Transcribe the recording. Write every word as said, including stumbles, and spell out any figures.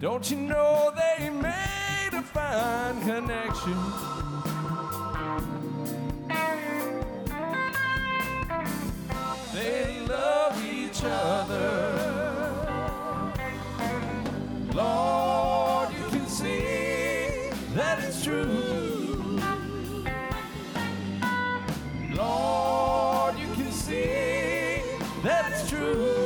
Don't you know they made a fine connection? They love each other. Lord, you can see that it's true. Lord, you can see that it's true.